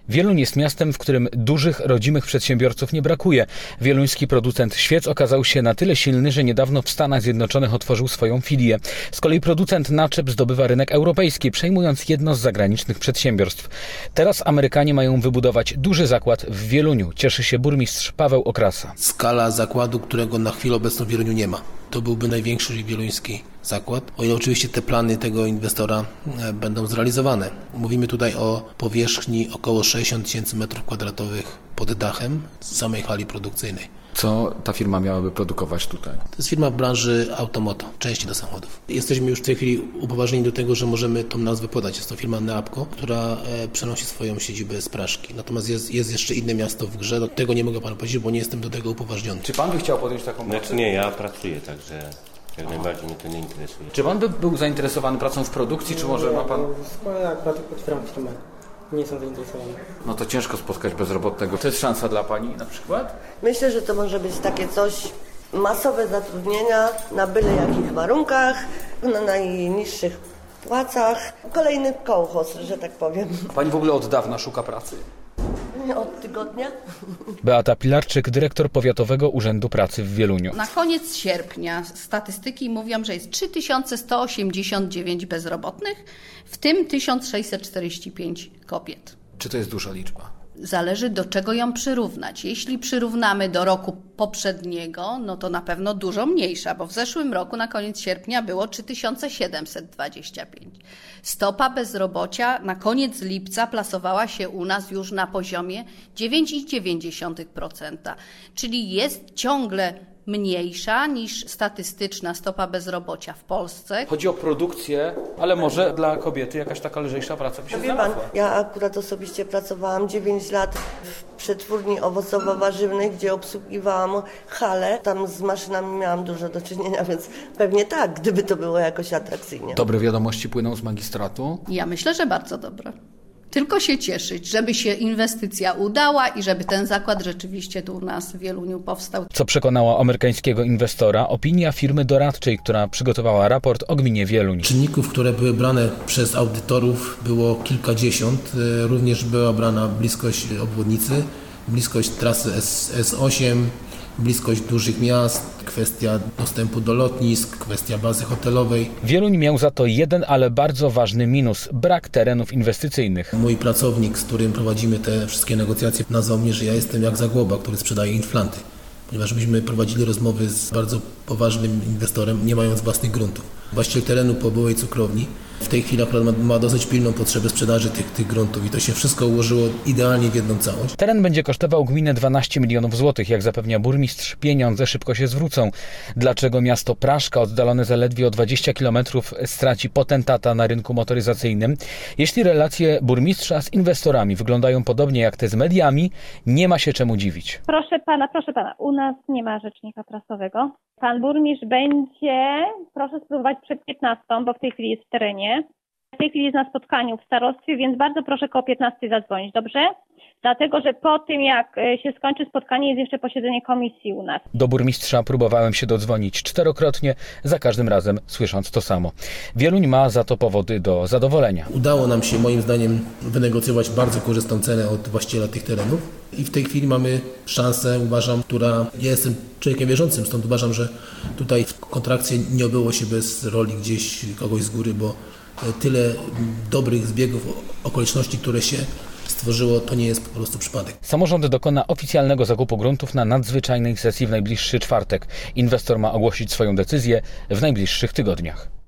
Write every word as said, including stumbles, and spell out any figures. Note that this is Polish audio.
Wieluń jest miastem, w którym dużych, rodzimych przedsiębiorców nie brakuje. Wieluński producent świec okazał się na tyle silny, że niedawno w Stanach Zjednoczonych otworzył swoją filię. Z kolei producent naczep zdobywa rynek europejski, przejmując jedno z zagranicznych przedsiębiorstw. Teraz Amerykanie mają wybudować duży zakład w Wieluniu. Cieszy się burmistrz Paweł Okrasa. Skala zakładu, którego na chwilę obecną w Wieluniu nie ma. To byłby największy wieluński zakład, o ile oczywiście te plany tego inwestora będą zrealizowane. Mówimy tutaj o powierzchni około sześćdziesiąt tysięcy metrów kwadratowych pod dachem samej hali produkcyjnej. Co ta firma miałaby produkować tutaj? To jest firma w branży automoto, części do samochodów. Jesteśmy już w tej chwili upoważnieni do tego, że możemy tą nazwę podać. Jest to firma Neapco, która przenosi swoją siedzibę z Praszki. Natomiast jest, jest jeszcze inne miasto w grze. Do tego nie mogę panu powiedzieć, bo nie jestem do tego upoważniony. Czy pan by chciał podjąć taką pracę? Znaczy nie, ja pracuję, także jak najbardziej mnie to nie interesuje. Czy pan by był zainteresowany pracą w produkcji, czy może ma pan... Ja akurat otwieram firmę. Nie jestem zainteresowany. No to ciężko spotkać bezrobotnego. To jest szansa dla pani na przykład? Myślę, że to może być takie coś, masowe zatrudnienia na byle jakich warunkach, na najniższych płacach. Kolejny kołchoz, że tak powiem. Pani w ogóle od dawna szuka pracy? Od tygodnia. Beata Pilarczyk, dyrektor Powiatowego Urzędu Pracy w Wieluniu. Na koniec sierpnia statystyki mówią, że jest trzy tysiące sto osiemdziesiąt dziewięć bezrobotnych, w tym tysiąc sześćset czterdzieści pięć kobiet. Czy to jest duża liczba? Zależy, do czego ją przyrównać. Jeśli przyrównamy do roku poprzedniego, no to na pewno dużo mniejsza, bo w zeszłym roku na koniec sierpnia było trzy tysiące siedemset dwadzieścia pięć. Stopa bezrobocia na koniec lipca plasowała się u nas już na poziomie dziewięć przecinek dziewięć procent, czyli jest ciągle mniejsza niż statystyczna stopa bezrobocia w Polsce. Chodzi o produkcję, ale może dla kobiety jakaś taka lżejsza praca by się Wie pan, znalazła. ja akurat osobiście pracowałam dziewięć lat w przetwórni owocowo-warzywnej, gdzie obsługiwałam halę. Tam z maszynami miałam dużo do czynienia, więc pewnie tak, gdyby to było jakoś atrakcyjnie. Dobre wiadomości płyną z magistratu? Ja myślę, że bardzo dobre. Tylko się cieszyć, żeby się inwestycja udała i żeby ten zakład rzeczywiście tu u nas w Wieluniu powstał. Co przekonało amerykańskiego inwestora? Opinia firmy doradczej, która przygotowała raport o gminie Wieluń. Czynników, które były brane przez audytorów, było kilkadziesiąt. Również była brana bliskość obwodnicy, bliskość trasy S osiem, bliskość dużych miast, kwestia dostępu do lotnisk, kwestia bazy hotelowej. Wieluń miał za to jeden, ale bardzo ważny minus – brak terenów inwestycyjnych. Mój pracownik, z którym prowadzimy te wszystkie negocjacje, nazwał mnie, że ja jestem jak Zagłoba, który sprzedaje inflanty. Ponieważ myśmy prowadzili rozmowy z bardzo poważnym inwestorem, nie mając własnych gruntów. Właściciel terenu po byłej cukrowni w tej chwili akurat ma, ma dosyć pilną potrzebę sprzedaży tych, tych gruntów i to się wszystko ułożyło idealnie w jedną całość. Teren będzie kosztował gminę dwanaście milionów złotych. Jak zapewnia burmistrz, pieniądze szybko się zwrócą. Dlaczego miasto Praszka, oddalone zaledwie o dwadzieścia kilometrów, straci potentata na rynku motoryzacyjnym? Jeśli relacje burmistrza z inwestorami wyglądają podobnie jak te z mediami, nie ma się czemu dziwić. Proszę pana, proszę pana, u nas nie ma rzecznika prasowego. Pan burmistrz będzie, proszę spróbować przed piętnastą, bo w tej chwili jest w terenie. W tej chwili jest na spotkaniu w starostwie, więc bardzo proszę koło piętnastej zadzwonić, dobrze? Dlatego, że po tym jak się skończy spotkanie, jest jeszcze posiedzenie komisji u nas. Do burmistrza próbowałem się dodzwonić czterokrotnie, za każdym razem słysząc to samo. Wieluń ma za to powody do zadowolenia. Udało nam się moim zdaniem wynegocjować bardzo korzystną cenę od właściciela tych terenów i w tej chwili mamy szansę, uważam, która... Ja jestem człowiekiem wierzącym, stąd uważam, że tutaj w kontrakcie nie obyło się bez roli gdzieś kogoś z góry, bo tyle dobrych zbiegów okoliczności, które się stworzyło, to nie jest po prostu przypadek. Samorząd dokona oficjalnego zakupu gruntów na nadzwyczajnej sesji w najbliższy czwartek. Inwestor ma ogłosić swoją decyzję w najbliższych tygodniach.